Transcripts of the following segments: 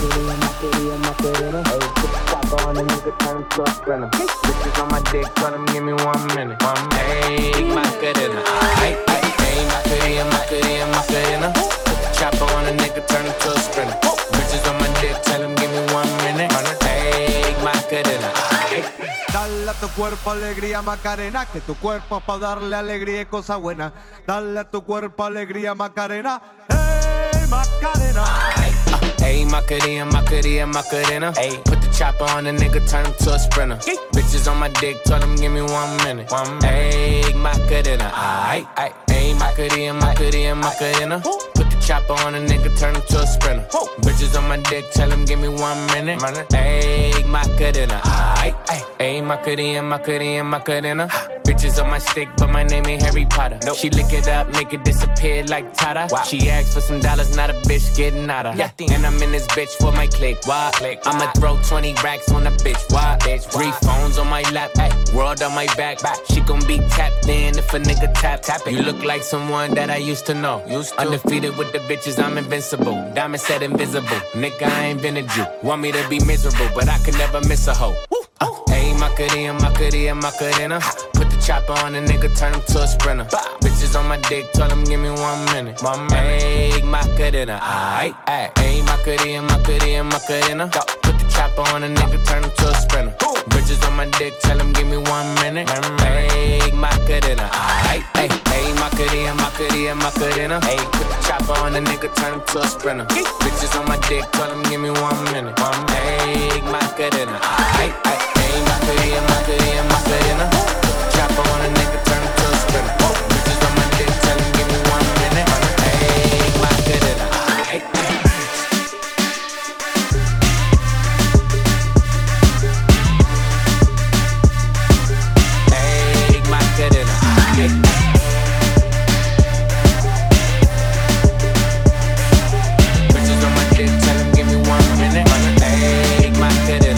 Macarena. Hey, put the chopper on the nigga, turn him to a sprinter. Bitches on my dick, tell him give me 1 minute. Hey, Macarena. Hey, Macarena. Put the chopper on the nigga, turn him to a sprinter. Bitches on my dick, tell him give me 1 minute. Hey, Macarena. Dale a tu cuerpo alegría Macarena, que tu cuerpo es pa' darle alegría y cosa buena. Dale a tu cuerpo alegría Macarena, hey Macarena. Hey, Macarena. Hey, put the chopper on the nigga, turn him to a sprinter. Bitches on my dick, tell him give me 1 minute. Hey, Macarena. Hey, Macarena. Put the chopper on the nigga, turn him to a sprinter. Bitches on my dick, tell him give me 1 minute. Hey, Macarena. Hey, Macarena. Bitches on my stick, but my name ain't Harry Potter. Nope. She lick it up, make it disappear like Tata. Wow. She asked for some dollars, not a bitch getting out of. Yeah. And I'm in this bitch for my click. Why? I'ma throw 20 racks on a bitch. Why? 3 phones on my lap, world on my back. She gon' be tapped in if a nigga tap it. You look like someone that I used to know. Undefeated with the bitches, I'm invincible. Diamond said invisible. Nigga, I ain't been a Jew. Want me to be miserable, but I can never miss a hoe. Hey, Macarena. Put the chopper on the nigga, turn him to a sprinter. Bitches on my dick, tell him give me 1 minute. Hey, Macarena. Hey, Macarena. Put the chopper on the nigga, turn him to a sprinter. Bitches on my dick, tell him give me 1 minute. Hey, Macarena. Hey, Macarena. Hey, put the chopper on the nigga, turn him to a sprinter. Bitches on my dick, tell him give me 1 minute. Hey, Macarena. Hey, Macarena. Chopper on a nigga, turn him to a sprinter. Bitches on my dick, tell him give me 1 minute. Hey, Macarena. Hey, Macarena. Bitches on my dick, tell him give me 1 minute. Hey, Macarena.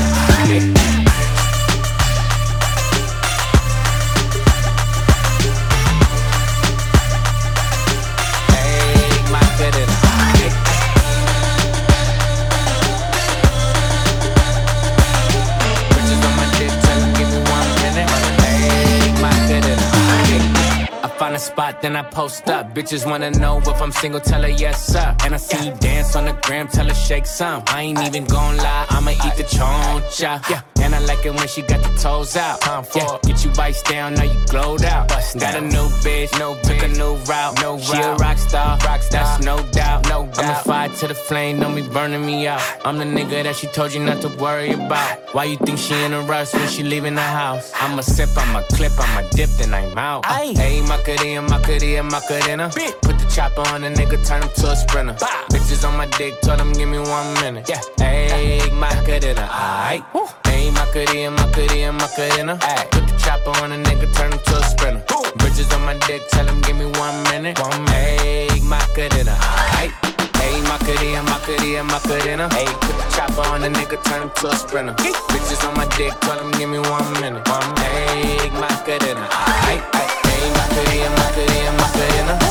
Find a spot, then I post up. Bitches wanna know if I'm single, tell her yes, sir. And I see you dance on the gram, tell her shake some. I ain't even gon' lie, I'ma eat the choncha. Yeah, and I like it when she got the toes out. Yeah, get you bites down, now you glowed out. Got a new bitch, took a new route. She a rock star, that's no doubt. I'm a fire to the flame, don't be burning me out. I'm the nigga that she told you not to worry about. Why you think she in a rush when she leaving the house? I'ma sip, I'ma clip, I'ma dip, then I'm out. Hey, Macarena. Put the chopper on the nigga, turn him to a sprinter. Bitches on my dick, told him give me 1 minute. Yeah. Hey, Macarena. Hey, Macarena. Put the chopper on the nigga, turn him to a sprinter. Bitches on my dick, tell him give me 1 minute. Hey, Macarena. Hey, Macarena. Hey, put the chopper on the nigga, turn him to a sprinter. Bitches on my dick, tell him give me 1 minute. Hey, Macarena. Hey, Macarena.